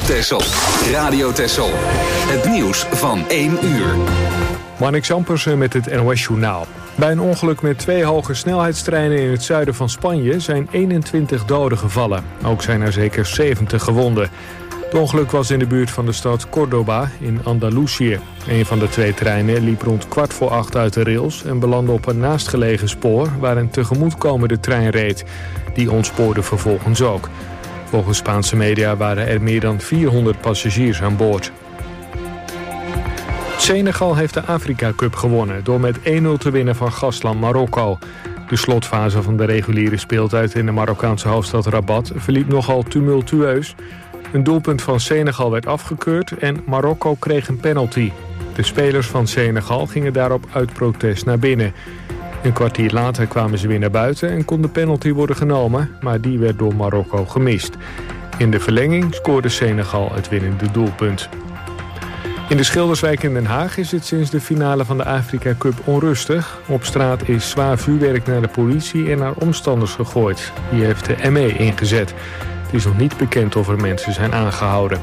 Texel. Radio Texel. Het nieuws van 1 uur. Marnix Ampersen met het NOS Journaal. Bij een ongeluk met 2 hoge snelheidstreinen in het zuiden van Spanje zijn 21 doden gevallen. Ook zijn er zeker 70 gewonden. Het ongeluk was in de buurt van de stad Córdoba in Andalusië. Een van de 2 treinen liep rond 7:15 uit de rails en belandde op een naastgelegen spoor waar een tegemoetkomende trein reed. Die ontspoorde vervolgens ook. Volgens Spaanse media waren er meer dan 400 passagiers aan boord. Senegal heeft de Afrika Cup gewonnen door met 1-0 te winnen van gastland Marokko. De slotfase van de reguliere speeltijd in de Marokkaanse hoofdstad Rabat verliep nogal tumultueus. Een doelpunt van Senegal werd afgekeurd en Marokko kreeg een penalty. De spelers van Senegal gingen daarop uit protest naar binnen. Een kwartier later kwamen ze weer naar buiten en kon de penalty worden genomen, maar die werd door Marokko gemist. In de verlenging scoorde Senegal het winnende doelpunt. In de Schilderswijk in Den Haag is het sinds de finale van de Afrika Cup onrustig. Op straat is zwaar vuurwerk naar de politie en naar omstanders gegooid. Die heeft de ME ingezet. Het is nog niet bekend of er mensen zijn aangehouden.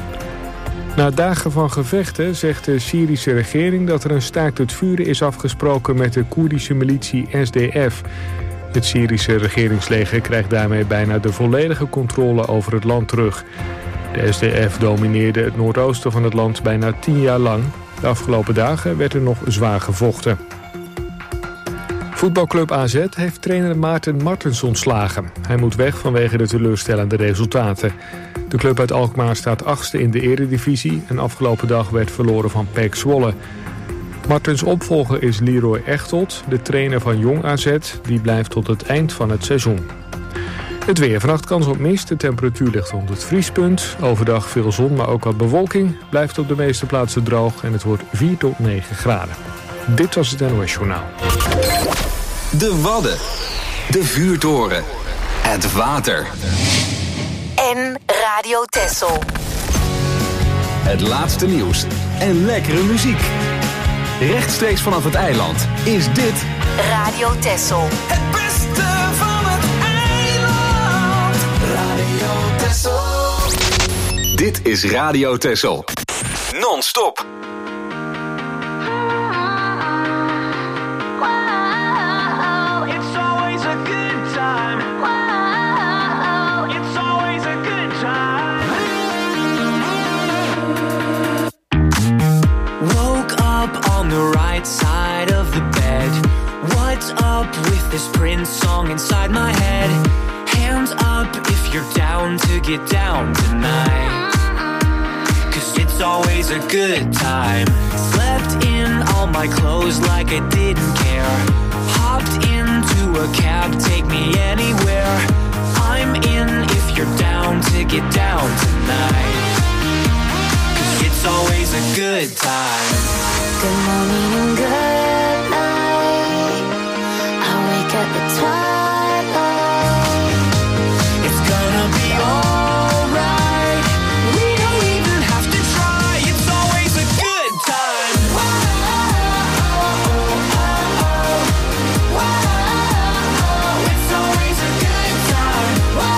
Na dagen van gevechten zegt de Syrische regering dat er een staakt het vuren is afgesproken met de Koerdische militie SDF. Het Syrische regeringsleger krijgt daarmee bijna de volledige controle over het land terug. De SDF domineerde het noordoosten van het land bijna 10 jaar lang. De afgelopen dagen werd er nog zwaar gevochten. Voetbalclub AZ heeft trainer Maarten Martens ontslagen. Hij moet weg vanwege de teleurstellende resultaten. De club uit Alkmaar staat 8e in de eredivisie en afgelopen dag werd verloren van PEC Zwolle. Martens opvolger is Leroy Echtelt, de trainer van Jong AZ. Die blijft tot het eind van het seizoen. Het weer. Vannacht kans op mist. De temperatuur ligt rond het vriespunt. Overdag veel zon, maar ook wat bewolking. Blijft op de meeste plaatsen droog en het wordt 4 tot 9 graden. Dit was het NOS Journaal. De Wadden. De vuurtoren. Het water. En Radio Texel. Het laatste nieuws en lekkere muziek. Rechtstreeks vanaf het eiland is dit Radio Texel. Het beste van het eiland. Radio Texel. Dit is Radio Texel. Non-stop. The right side of the bed. What's up with this Prince song inside my head? Hands up if you're down to get down tonight. 'Cause it's always a good time. Slept in all my clothes like I didn't care. Hopped into a cab, take me anywhere. I'm in if you're down to get down tonight. It's always a good time. Good morning and good night. I wake up at twilight. It's gonna be alright. We don't even have to try. It's always a good time. It's always a good time.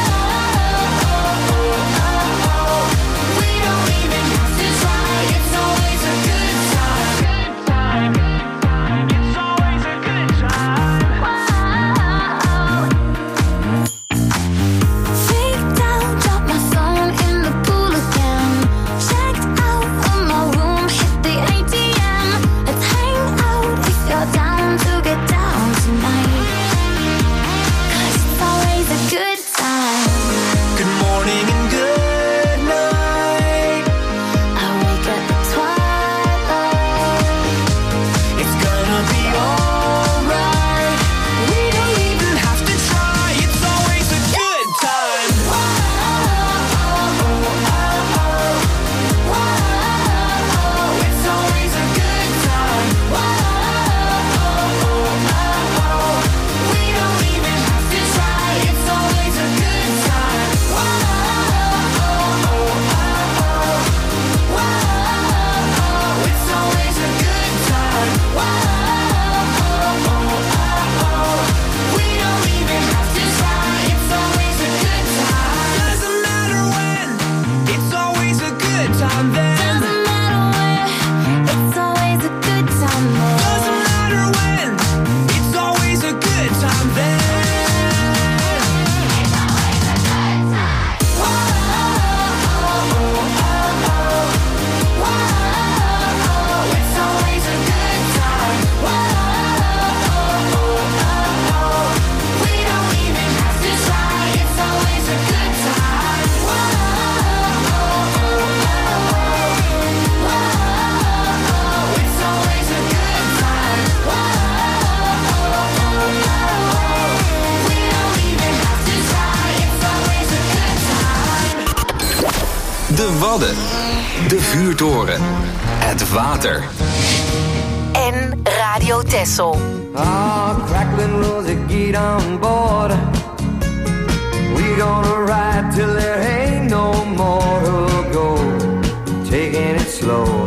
We don't even have to try. It's always a good time. Wadden. De vuurtoren. Het water. En Radio Texel. Ah, crackling rosy, get on board. We gonna ride till there ain't no more to go. Taking it slow.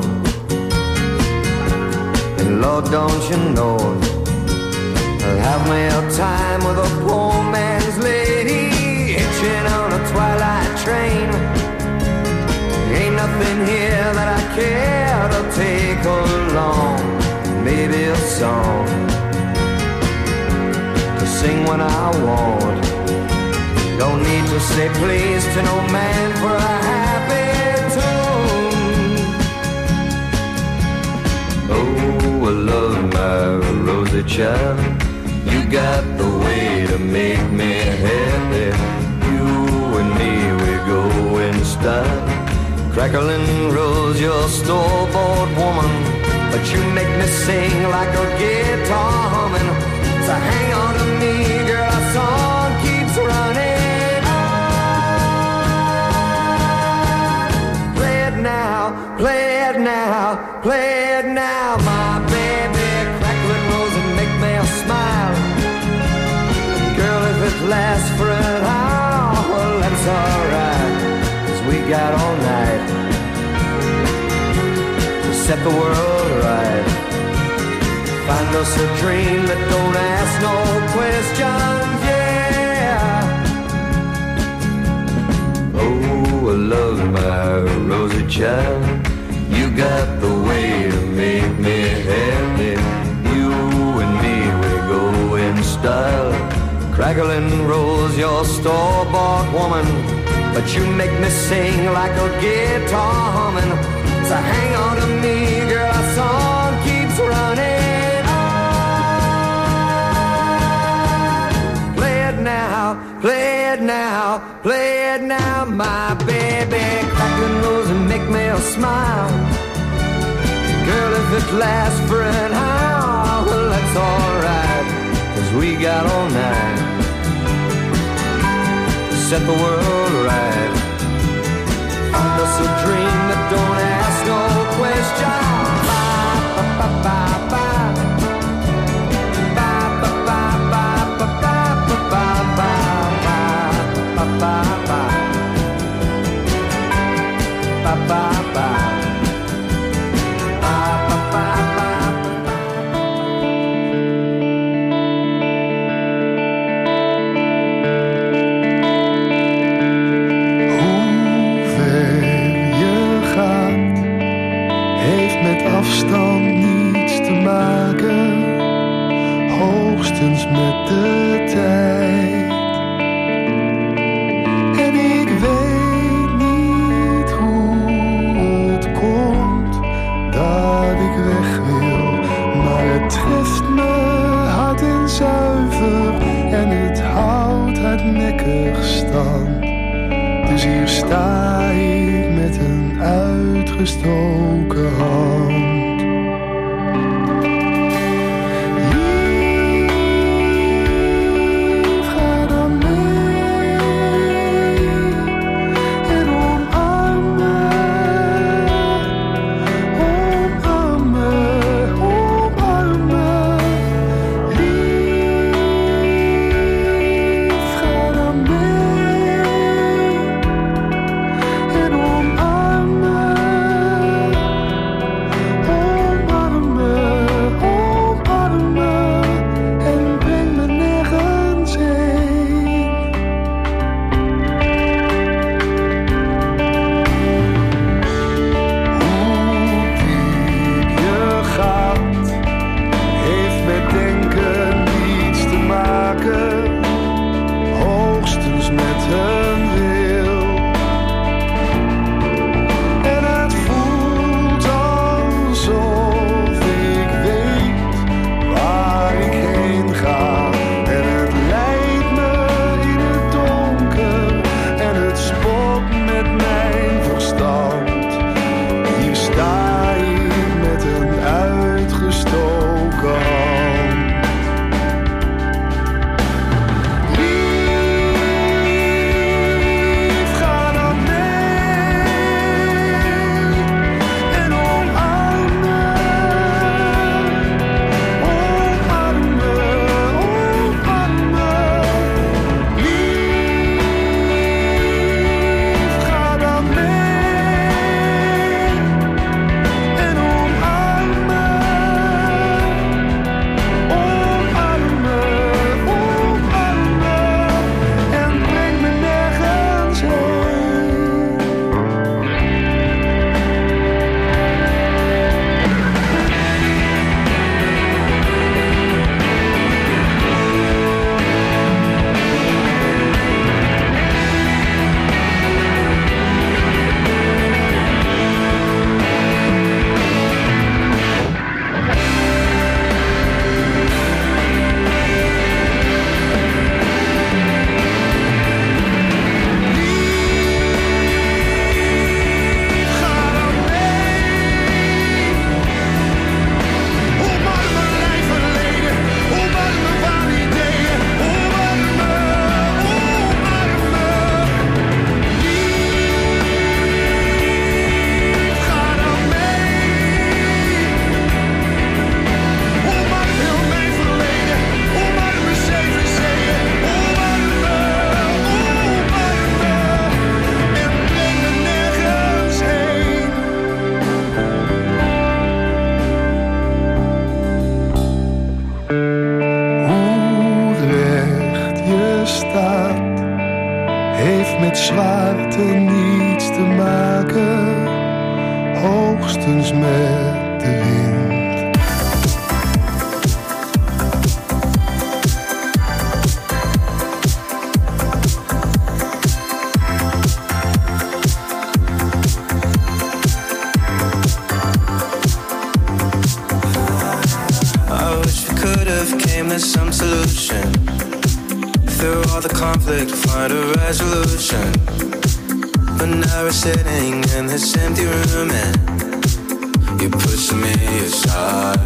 And Lord, don't you know, I'll have me a time with a poor man's lady, hitching on a twilight train. Ain't nothing here that I care to take along. Maybe a song to sing when I want. Don't need to say please to no man for a happy tune. Oh, I love my rosy child. You got the way to make me happy. You and me, we go in style. Crackling rose, you're store-bought woman, but you make me sing like a guitar humming. So hang on to me, girl, our song keeps running on. Play it now, play it now, play it now, my baby. Crackling rose and make me smile. Girl, if it lasts for an hour, well, that's alright, 'cause we got all night to set the world right. Find us a dream that don't ask no questions, yeah. Oh, I love my rosy child. You got the way to make me happy. You and me, we go in style. Crackling rose, your store-bought woman, but you make me sing like a guitar humming. So hang on to me, girl, our song keeps running on. Play it now, play it now, play it now, my baby. Crackling rose and make me smile. Girl, if it lasts for an hour, well, that's alright, 'cause we got all night to set the world right. Find us a dream that don't ask no question. Ba, ba, ba, ba, ba, ba, ba, ba, ba, ba, ba, ba, ba, ba, ba, ba, ba, ba, ba. Afstand niets te maken, hoogstens met de tijd. En ik weet niet hoe het komt dat ik weg wil, maar het treft me hard en zuiver en het houdt hardnekkig stand. Dus hier sta ik met een uitgestoken hand. dus met de wind. There's some solution. Through all the conflict, find a resolution. But now we're sitting in this empty room and you're pushing me aside.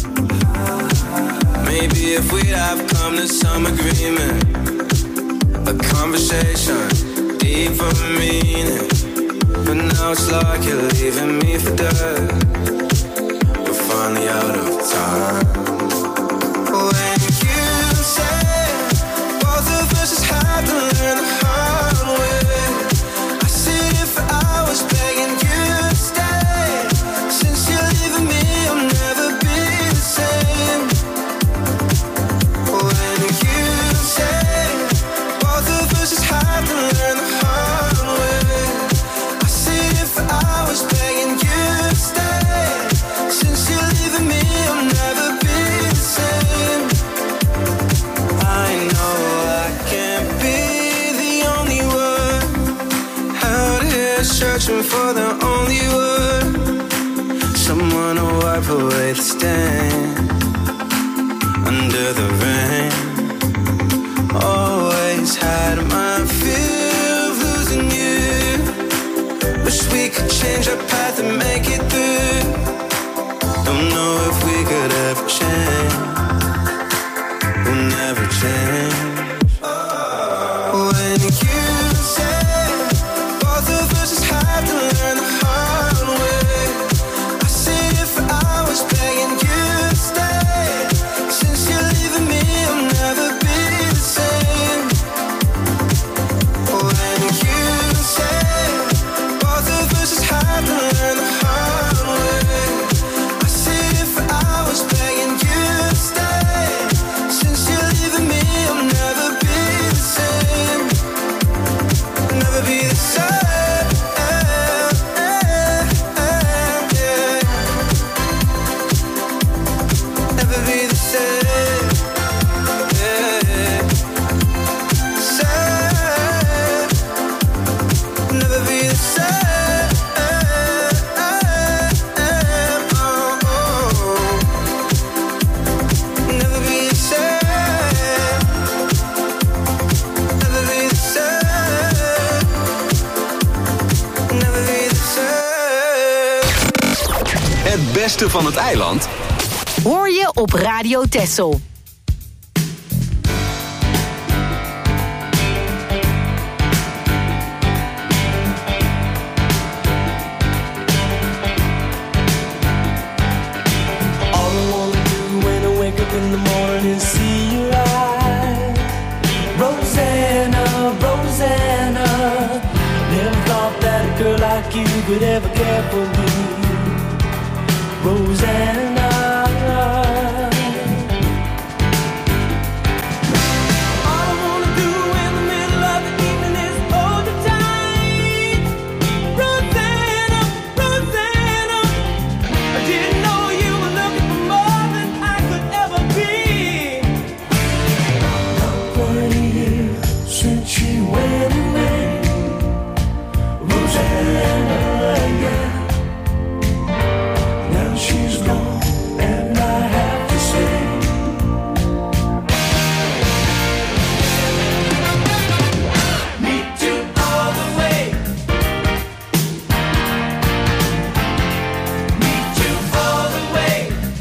Maybe if we'd have come to some agreement, a conversation, deeper meaning. But now it's like you're leaving me for dead. We're finally out of time. When you say both of us just have to learn the hard way, I sit here for hours begging you to stay. Since you're leaving me, I'll never be the same. When you say both of us just have to learn the hard way, I sit here for hours begging you to stay. Since you're leaving me, I'll never be the same. I know I can't be the only one out here searching for the only word, someone to wipe away the stain under the rain. Always had my fear of losing you. Wish we could change our path and make it through. Don't know if we could ever change. We'll never change. When you say both of us just have to learn the hard way, I sit here for hours begging you to stay. Since you're leaving me, I'll never be the same. When you say both of us just have to learn the hard way, I sit here for hours begging you to stay. Since you're leaving me, I'll never be the same. Never be the same. Never be the same. Same. Never be the same. Never be the same. Never be the same. Never be the same. Het beste van het eiland Hoor je op Radio Texel. All I wanna do when I wake up in the morning is see your eyes. Rosanna, Rosanna, never thought that a girl like you could ever care for me. Rosanna, all I wanna do in the middle of the evening is hold you tight. Rosanna, Rosanna, I didn't know you were looking for more than I could ever be. Not 20 years since she went away. Rosanna, yeah. Now she's gone and I have to say, meet you all the way. Meet you all the way.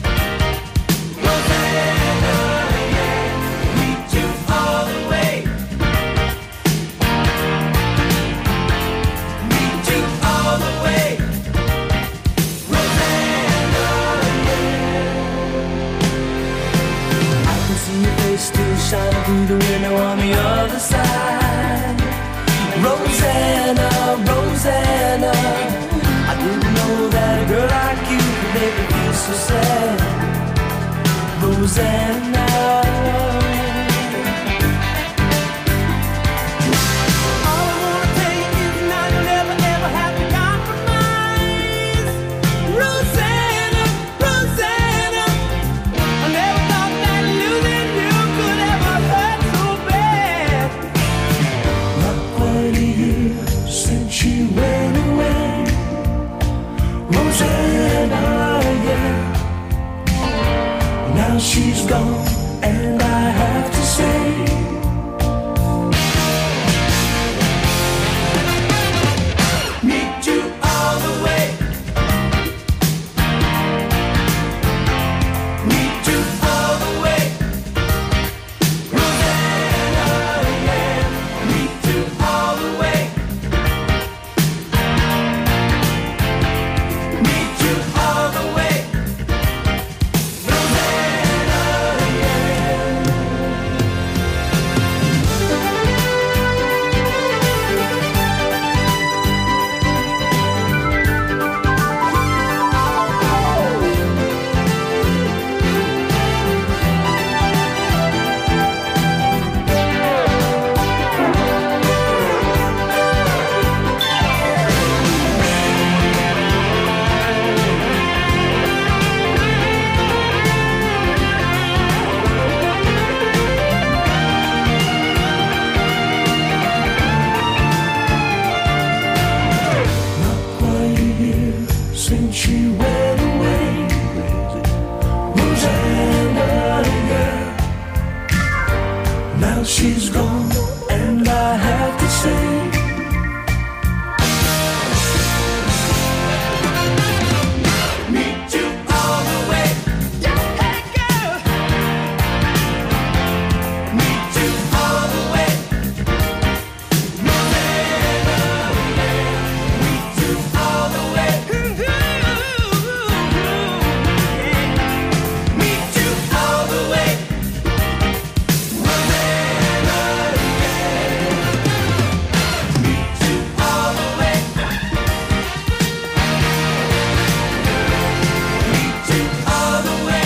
Rosanna, yeah. Meet you all the way. Meet you all the way. Rosanna, yeah. I can see your face still shining through the window on the other side. Rosanna, Rosanna, I didn't know that a girl like you could make me feel so sad. Rosanna, all I wanna tell you is now you'll never ever have to compromise. Rosanna. gone, and I have to say, meet you all the way. Meet you all the way. Rosanna, yeah. Meet you all the way. Meet you all the way. Since she went away, Rosanna, yeah. Now she's gone, and I have to say, meet you all the way. Hey girl, meet you all the way. Rosanna, yeah. Meet you all the way. Meet you all the way. Rosanna, yeah. Meet you all the way. Meet you all the way.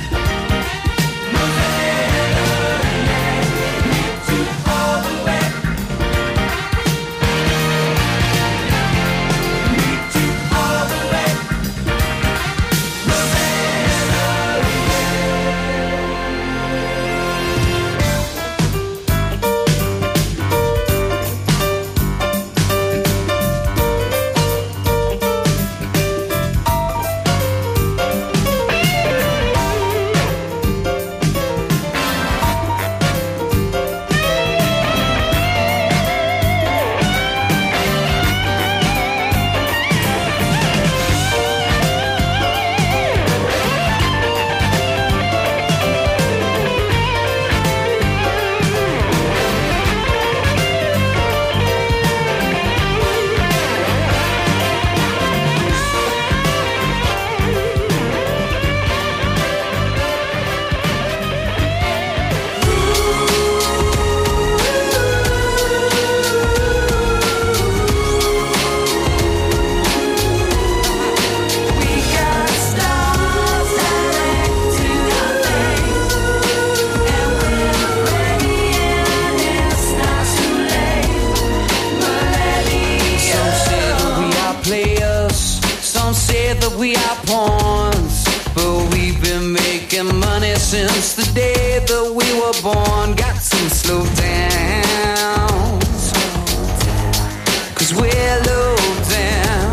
We are pawns, but we've been making money since the day that we were born. Got some slow downs, 'cause we're low down.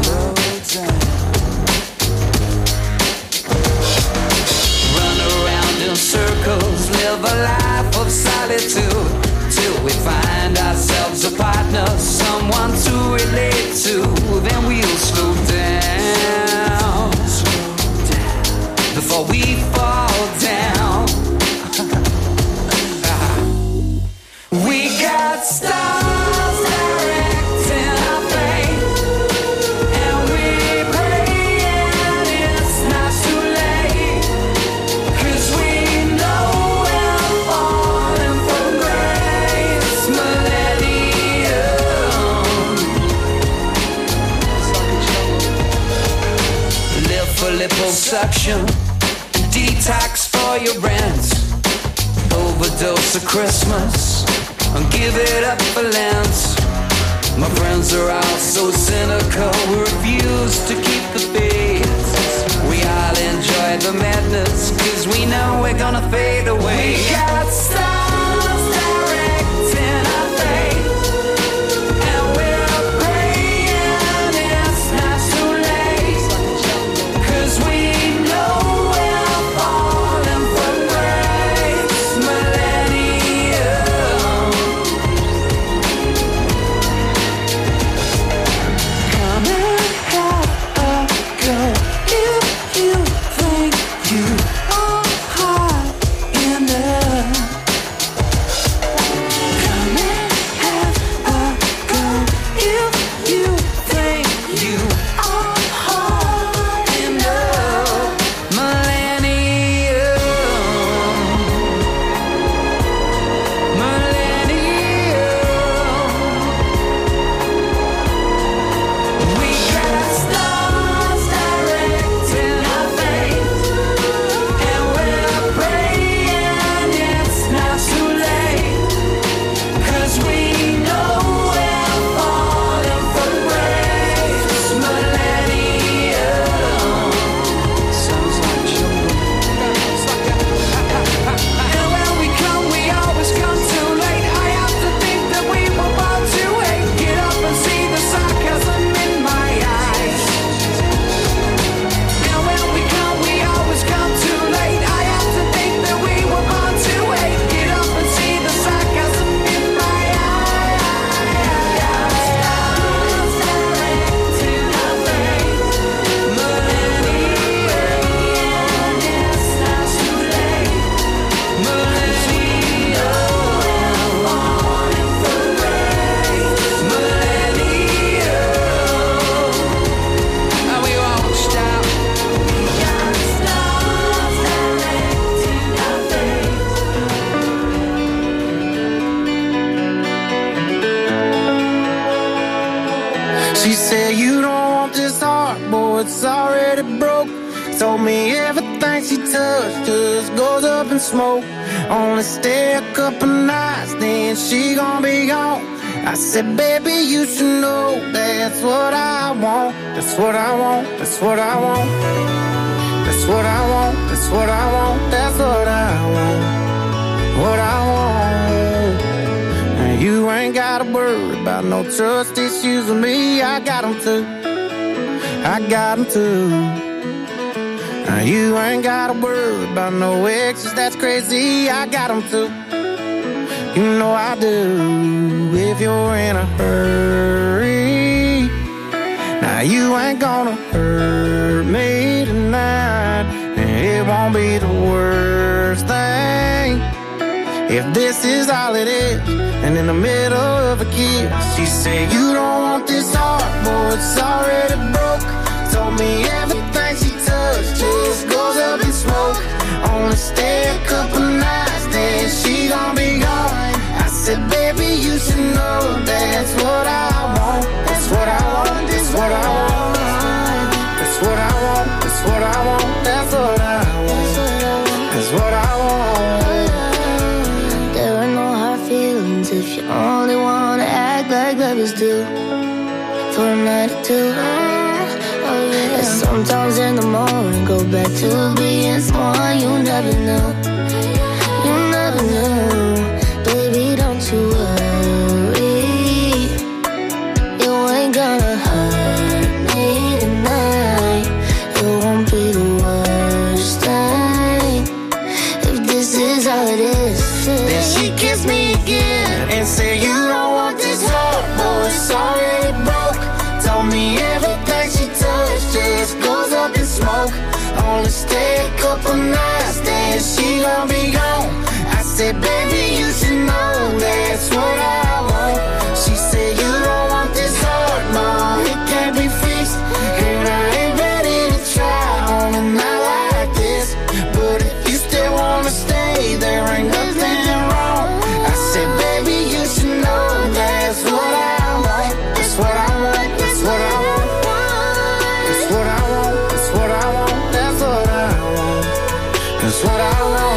Run around in circles, live a life of solitude, till we find ourselves a partner, someone to relate to. Then we'll slow down before we fall down. We got stars directing our fate, and we're praying it's not too late, 'cause we know we're falling from grace. Millennium, live for liposuction, detox for your rent, overdose of Christmas, and give it up for Lent. My friends are all so cynical, we refuse to keep the faith. We all enjoy the madness, 'cause we know we're gonna fade away. We got stars directing our fate, and we're praying it's not too late, 'cause we know we're falling from grace. me everything she touched just goes up in smoke. Only stay a couple nights, then she gon' be gone. I said, baby, you should know that's what I want. That's what I want, that's what I want. That's what I want, that's what I want. That's what I want, what I want. And you ain't gotta worry about no trust issues with me. I got them too, I got them too. And you ain't gotta worry about no exes, that's crazy. I got them too, you know I do. If you're in a hurry, now you ain't gonna hurt me tonight. And it won't be the worst thing if this is all it is. And in the middle of a kiss, she said, you don't want this heart, boy, it's already broke. Told me everything she touched just goes up in smoke. Only stay a couple nights, then she gon' be gone. I said, baby, you should know that's what I want. That's what I want, that's what I want. That's what I want, that's what I want. That's what I want, that's what I want. There are no hard feelings if you only wanna act like lovers do. For a night or two, oh yeah. And sometimes in the morning, go back to being someone you never knew. You never knew. Baby, don't you worry, you ain't gonna hurt me tonight. It won't be the worst thing if this is all it is. Then she kissed me again and said, you don't want this heart, boy, it's already broke. Told me everything she touched just goes up in smoke. Only stay a couple nights, then she gon' be gone. I said, baby, you should know that's what I want. She said, you don't want this heart, no, it can't be fixed. And I ain't ready to try on a night like this. But if you still wanna stay, there ain't nothing wrong. I said, baby, you should know that's what I want. That's what I want, that's what I want. That's what I want, that's what I want. That's what I want, that's what I want.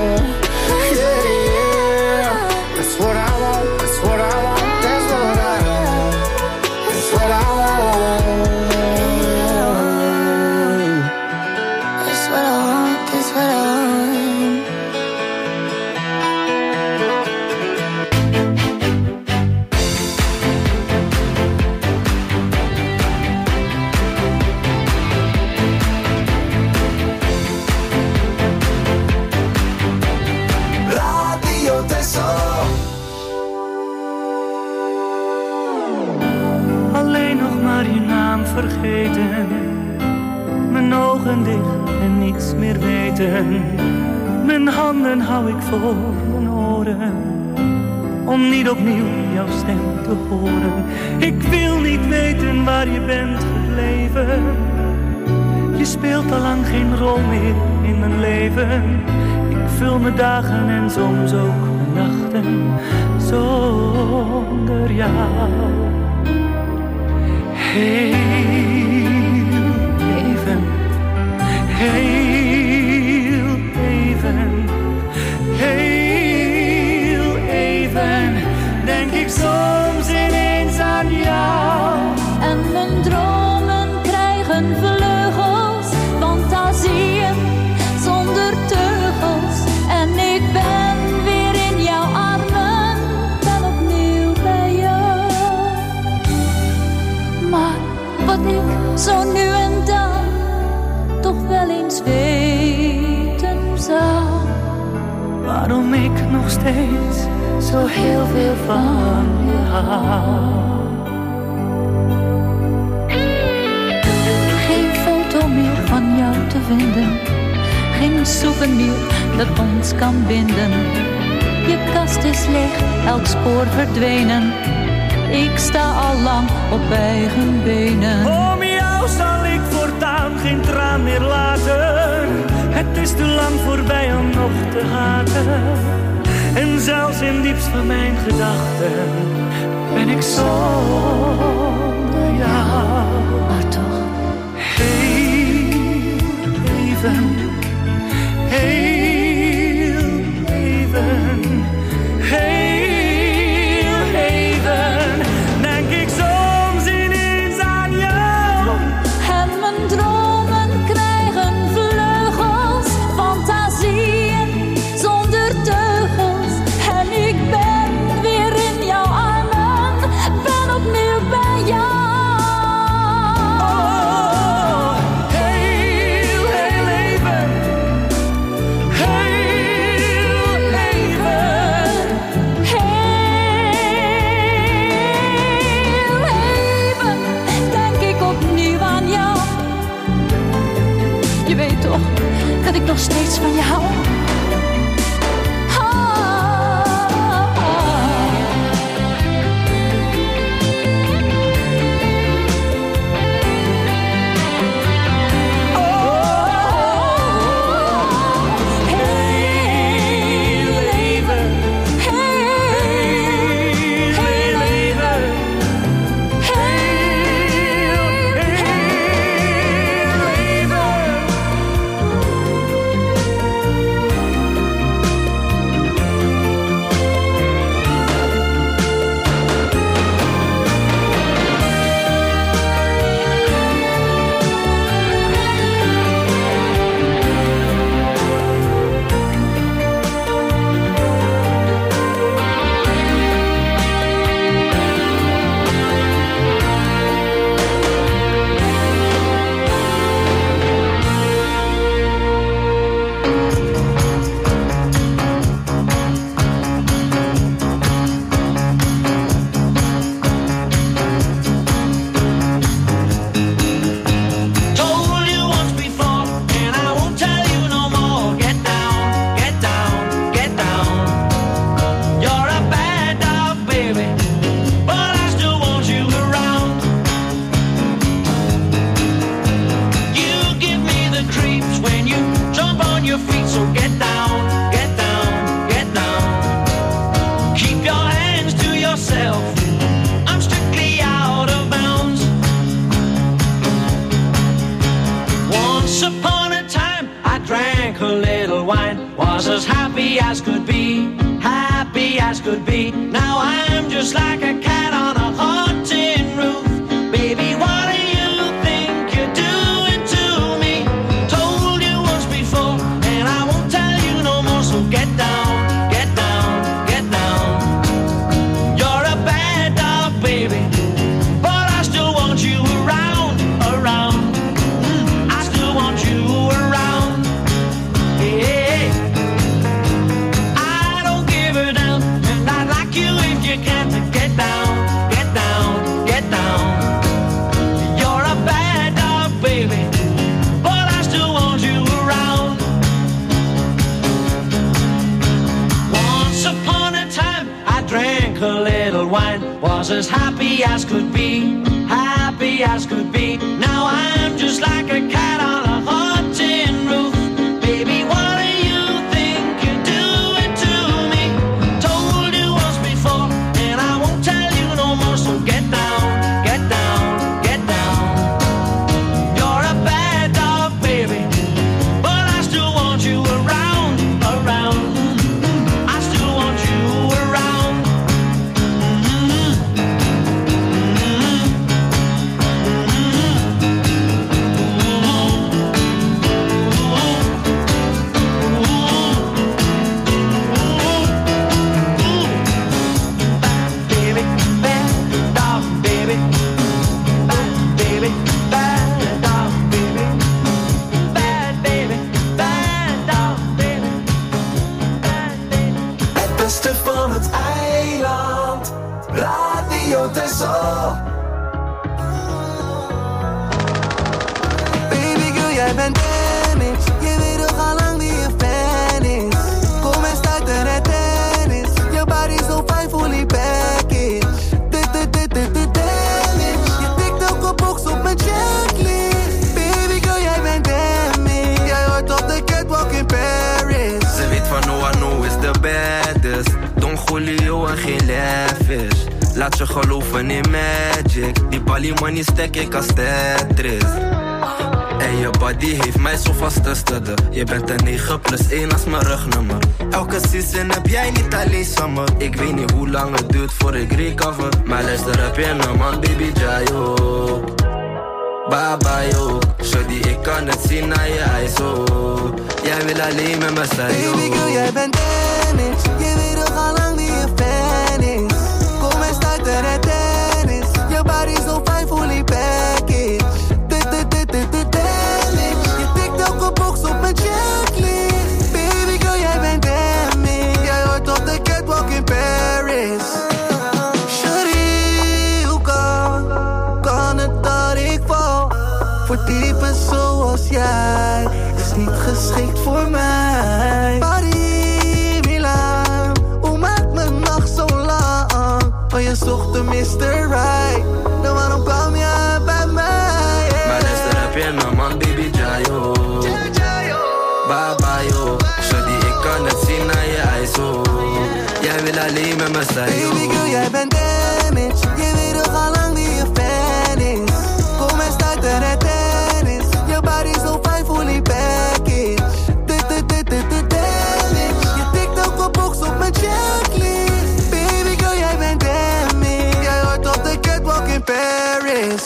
Vergeten, mijn ogen dicht en niets meer weten. Mijn handen hou ik voor mijn oren, om niet opnieuw jouw stem te horen. Ik wil niet weten waar je bent gebleven. Je speelt al lang geen rol meer in mijn leven. Ik vul mijn dagen en soms ook mijn nachten zonder jou. Heel even, heel even, heel even, denk ik soms ineens aan jou. En mijn dromen krijgen vleugels, fantasieën zonder teugels. En ik ben weer in jouw armen, ben opnieuw bij jou. Maar wat ik zo nu en dan toch wel eens weten zou, waarom ik nog steeds zo heel veel van je hou. Geen foto meer van jou te vinden, geen souvenir dat ons kan binden. Je kast is leeg, elk spoor verdwenen. Ik sta al lang op eigen benen. Om jou zal ik voortaan geen traan meer laten. Het is te lang voorbij om nog te haten. En zelfs in diepst van mijn gedachten ben ik zonder jou. Maar toch heel even, heel even, heel even, denk ik soms ineens aan jou. En mijn dromen krijgen vleugels, fantasieën zonder teugels. En ik ben weer in jouw armen, ben opnieuw bij jou. Dat ik nog steeds van je hou. Was as happy as could be, happy as could be. Now I'm just like a cat on a hot tin roof. Baby, what do you think you're doing to me? Told you once before, and I won't tell you no more. So get down, get down, get down. You're a bad dog, baby, but I still want you around, around. I still want you around. Van het eiland, Radio Texel. Baby girl, jij bent damaged. Je weet toch al lang wie je fan is. Kom en start er tennis. Je body zo fijn, fully package. Damage. Je tikt ook op box op mijn checklist. Baby girl, jij bent damaged. Jij hoort op de catwalk in Paris. Ze weet van no, I know is the baddest. Don Julio en geen lavish. Laat je geloven in magic. Die Bali money stack ik als Tetris. En je body heeft mij zo vast te studden. Je bent een 9+1 als mijn rugnummer. Elke season heb jij niet alleen summer. Ik weet niet hoe lang het duurt voor ik recover. Maar luister, heb je een man, baby Jayo. Baba yo, shawty, ik kan het zien naar je eyes, oh. Jij wil alleen met me zijn, baby girl, jij bent damaged. Je weet toch al lang wie je fan is. Kom en start er het tennis. Je body zo fijn, fully package. Damage. Je tikt elke box op mijn checklist. Baby girl, jij bent damaged. Jij hoort op de catwalk in Paris. Shawty, hoe kan het dat ik val? Voor typen zoals jij is niet geschikt voor mij. Paris, Milaan, hoe maakt mijn nacht zo lang? Van je zocht de Mr. Right, dan waarom kwam je bij mij? Yeah. Maar luister, heb je een man, baby Jayo. Baba yo, shawty, ik kan het zien naar je eyes, oh. Jij wil alleen met me zijn, baby girl, jij bent damaged. Je weet toch al lang wie je fan is. Kom en start er het tennis. Je body zo fijn, fully package. Damage. Je tikt elke box op mijn checklist. Baby girl, jij bent damaged. Jij hoort op de catwalk in Paris.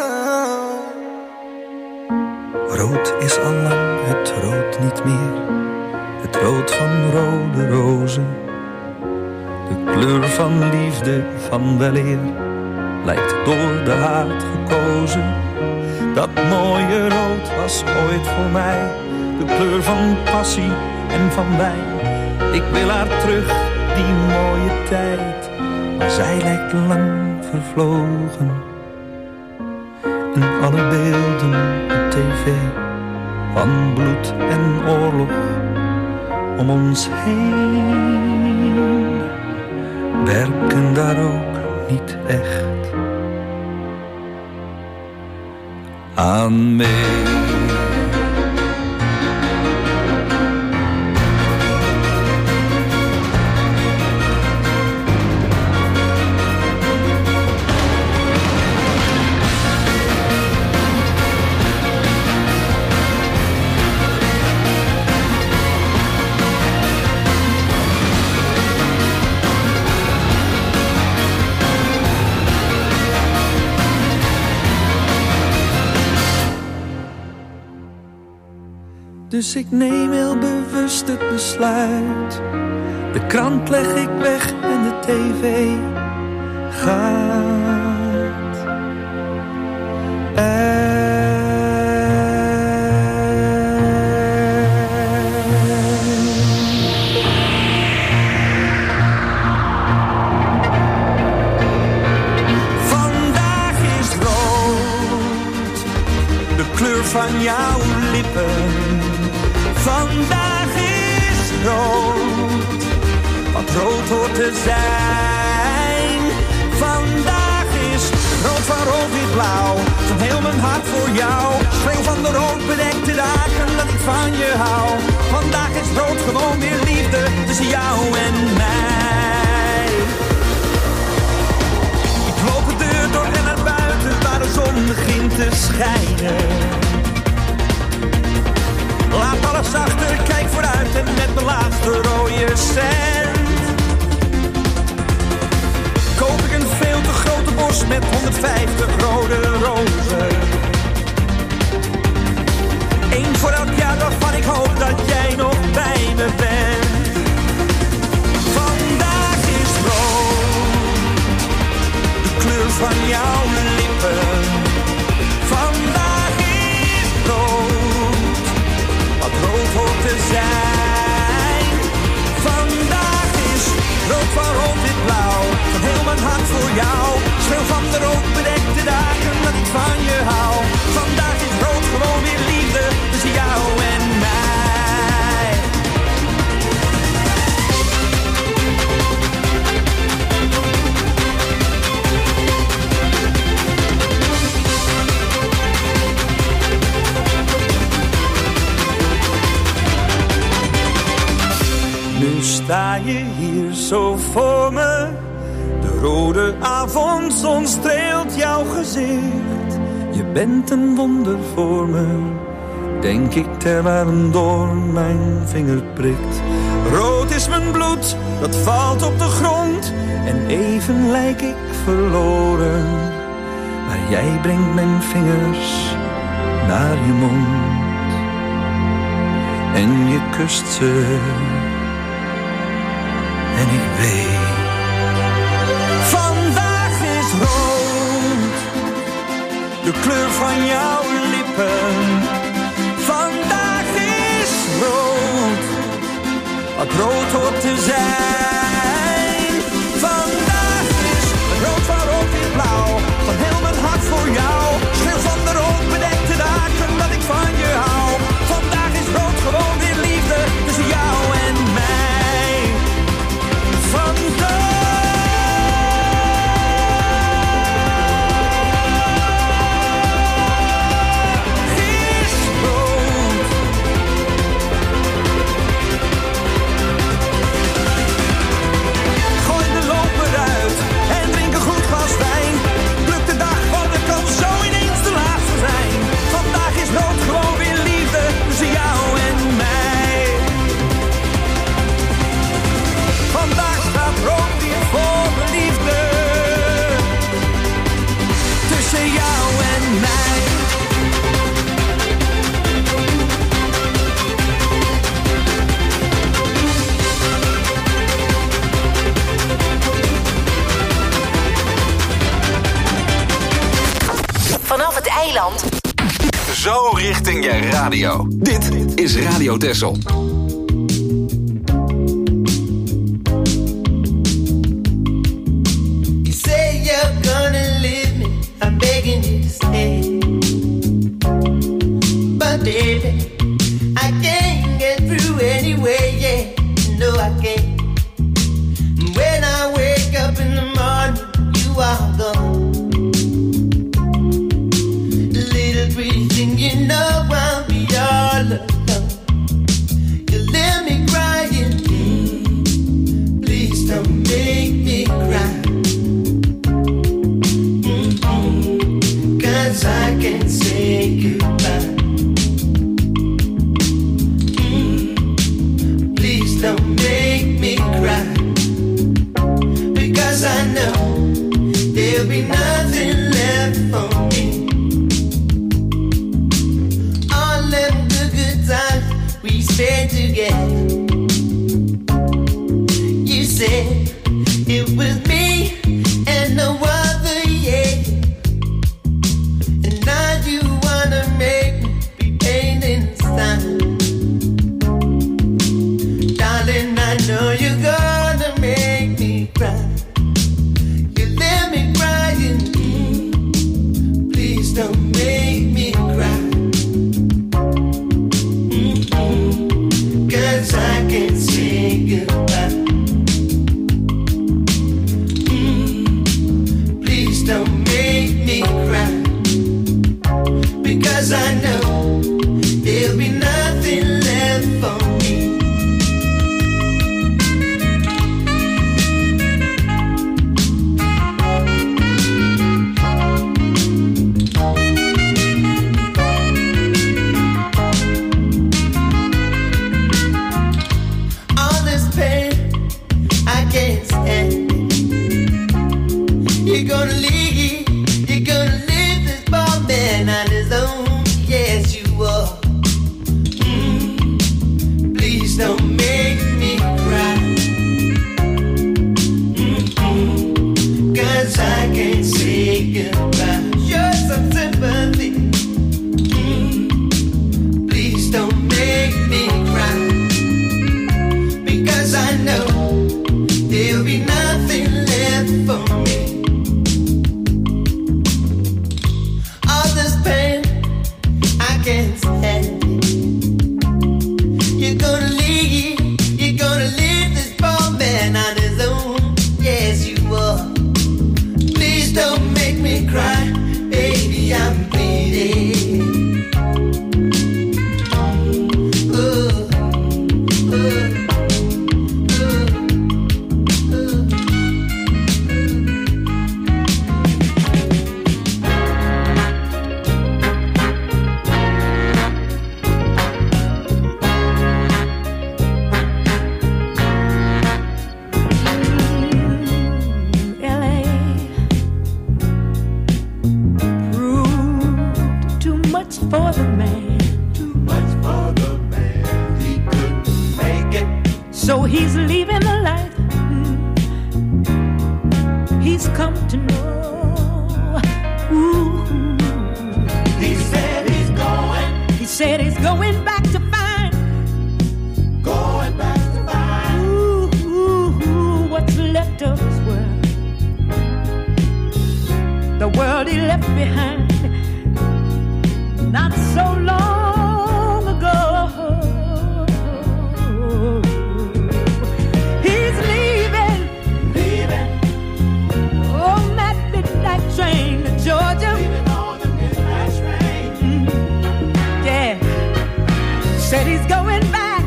Rood is al lang het rood niet meer. Het rood van rode rozen. De kleur van liefde, van weleer, lijkt door de haat gekozen. Dat mooie rood was ooit voor mij de kleur van passie en van wijn. Ik wil haar terug, die mooie tijd, maar zij lijkt lang vervlogen. En alle beelden op tv van bloed en oorlog om ons heen werken daar ook niet echt aan mee. Dus ik neem heel bewust het besluit. De krant leg ik weg en de tv gaat Vandaag is rood, de kleur van jouw lippen. Vandaag is rood, wat rood hoort te zijn. Vandaag is rood van rood wit blauw, van heel mijn hart voor jou. Schreeuw van de rood bedekte dagen dat ik van je hou. Vandaag is rood gewoon weer liefde tussen jou en mij. Ik loop de deur door en naar buiten waar de zon begint te schijnen. Laat alles achter, kijk vooruit en met mijn laatste rode cent koop ik een veel te grote bos met 150 rode rozen. Eén voor elk jaar waarvan ik hoop dat jij nog bij me bent. Vandaag is rood, de kleur van jouw lippen. Vandaag is rood, wat rood hoort te zijn. Vandaag is rood van rood wit blauw, van heel mijn hart voor jou. Schreeuw van de rood bedekte dagen dat ik van je hou. Vandaag is rood gewoon weer liefde tussen jou en mij. Nu sta je hier zo voor me. De rode avondzon streelt jouw gezicht. Je bent een wonder voor me, denk ik terwijl een doorn mijn vinger prikt. Rood is mijn bloed, dat valt op de grond, en even lijk ik verloren. Maar jij brengt mijn vingers naar je mond, en je kust ze, en ik weet. Vandaag is rood, de kleur van jouw lippen. Vandaag is rood, wat rood hoort te zijn. Vandaag is het rood van rood in blauw, van heel mijn hart voor jou. Schreeuw van de rood bedekte dagen dat ik van je hou. Vandaag is rood gewoon weer liefde tussen jou en mij. Vandaag vanaf het eiland. Zo richting je radio. Dit is Radio Texel. You say you're gonna leave me, I'm begging you to stay. But baby, I can't get through anyway, yeah, no I can't. When I wake up in the morning, you are gone. You know I'll be all alone. You let me crying. Please don't make me cry. 'Cause I can't say goodbye. Please don't make me cry. Because I know there'll be nothing left for me. We spent together. You said it was me and no other, yeah. And now you wanna make me be pain inside. Darling, I know you're gonna make me cry. You let me crying. Please don't make me cry. 'Cause I can't say goodbye. Please don't make me cry. Because I know there'll be nothing left for me. You're gonna leave this poor man on his own. Yes, you are. Please don't make me cry. 'Cause I can't say goodbye. Show some sympathy. Please don't make me cry. Because I know there'll be nothing left for me. Can't stand it. You're gonna leave he's leaving the life he's come to know. Ooh. He said he's going. He said he's going back to find. Going back to find. Ooh, what's left of his world. The world he left behind not so long ago. He's leaving on that midnight train to Georgia. Leaving on the midnight train. Yeah. Said he's going back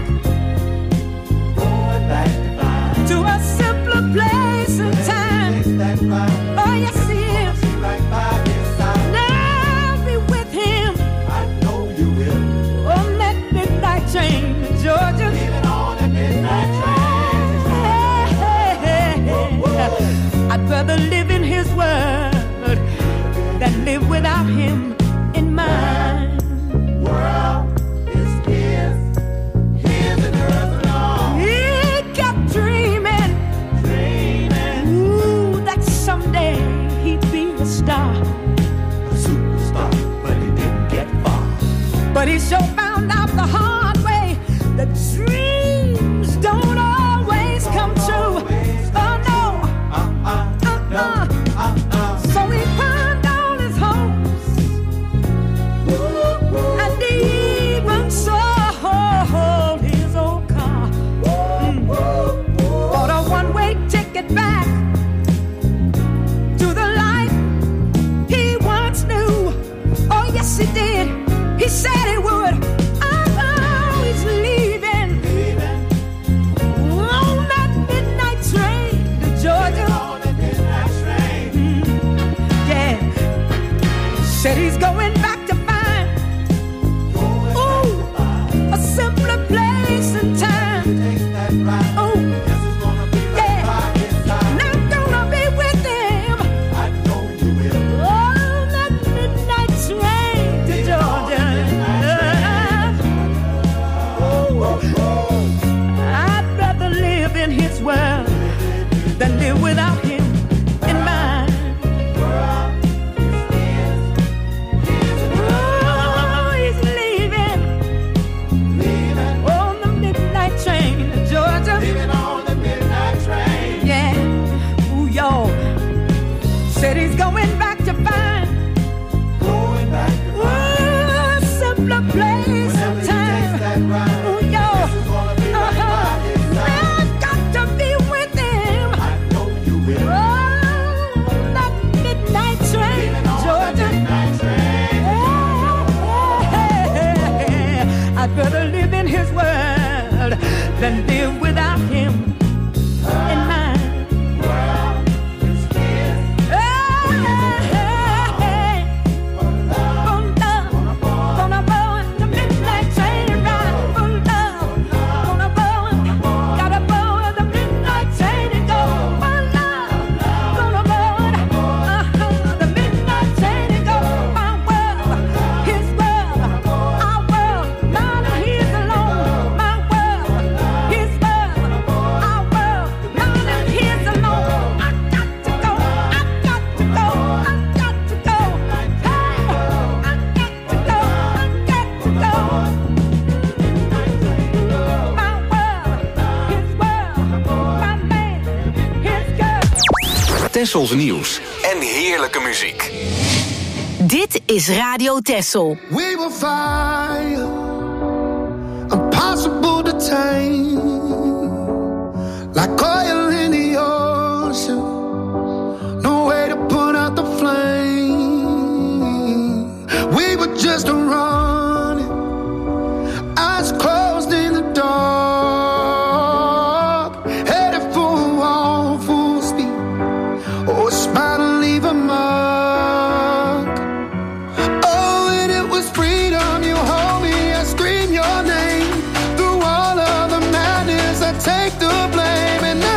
to a simpler place and time. Oh yes he is. Now be with him. I know you will. On that midnight train to Georgia. Leaving on that midnight train. I'd rather live in his world than live without him in mine. World is his and hers alone. He kept dreaming, ooh, that someday he'd be a star, a superstar, but he didn't get far. But he sure found out the hard way that dreams don't always come true. So he pawned all his hopes, and he even sold his old car. Bought a one-way ticket back to the life he once knew. Oh yes he did. He said he would. Oh, he's leaving on that midnight train to Georgia. Said he's going back to find, ooh, a simpler place and time. Oh, yeah, and I'm gonna be with him. I know you will. On that midnight train to Georgia. I'd rather live in his world than live without him in mine. Said he's going back to find, a simpler place and time. Oh, yo, I've got to be with him. I know you will. Oh, that midnight train, Georgia. I'd rather live in his world than live without him in mine. Tessels nieuws en heerlijke muziek. Dit is Radio Tessel. We will fire, impossible to tame, like oil in the ocean, no way to put out the flame. We were just running, eyes closed in the dark, headed for a wall full speed. Oh, a smile to leave a mark. Oh, and it was freedom. You hold me, I scream your name. Through all of the madness, I take the blame. And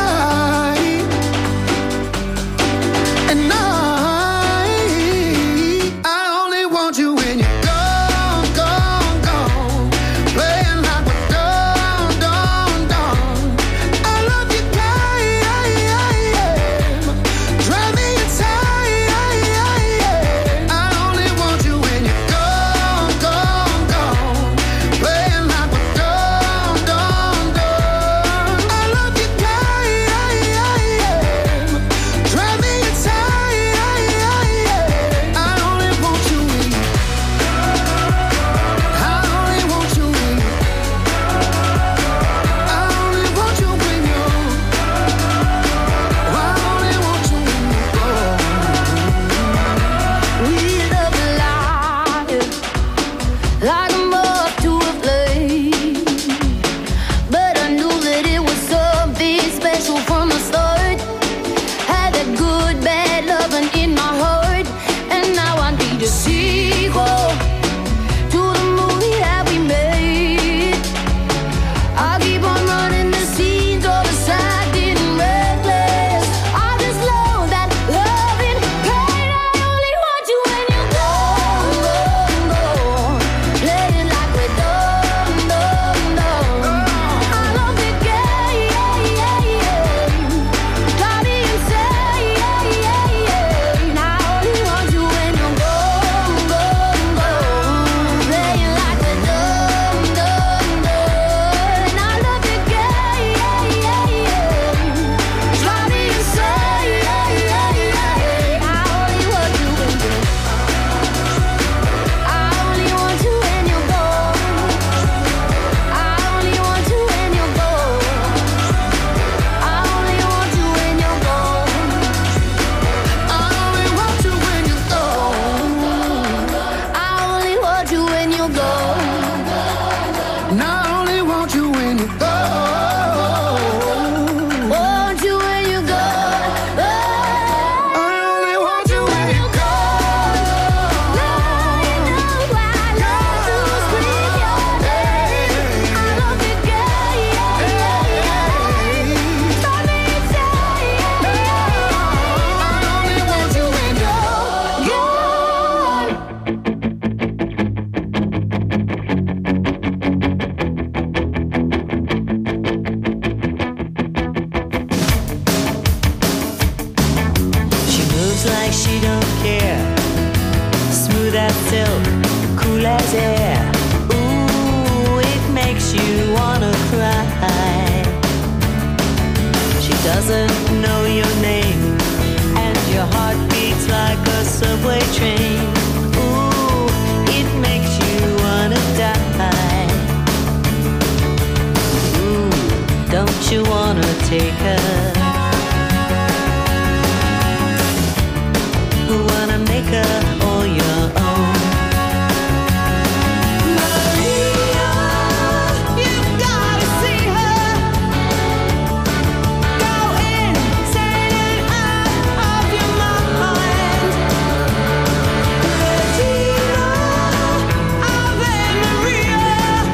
doesn't know your name, and your heart beats like a subway train. Ooh, it makes you wanna die. Ooh, don't you wanna take her? Wanna make her all your own. Maria, you've gotta see her. Go insane and out of your mind. Regina, Ave Maria.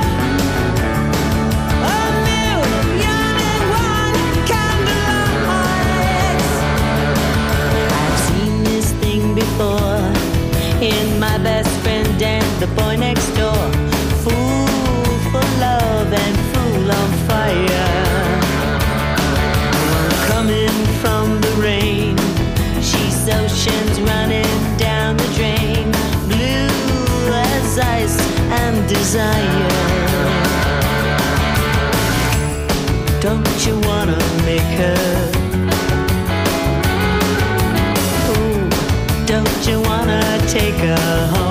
A million and one candlelights. I've seen this thing before in my best friend and the boy next door. Fool for love and fool on fire. Coming from the rain, she's oceans running down the drain. Blue as ice and desire. Don't you wanna make her? Don't you wanna take her home?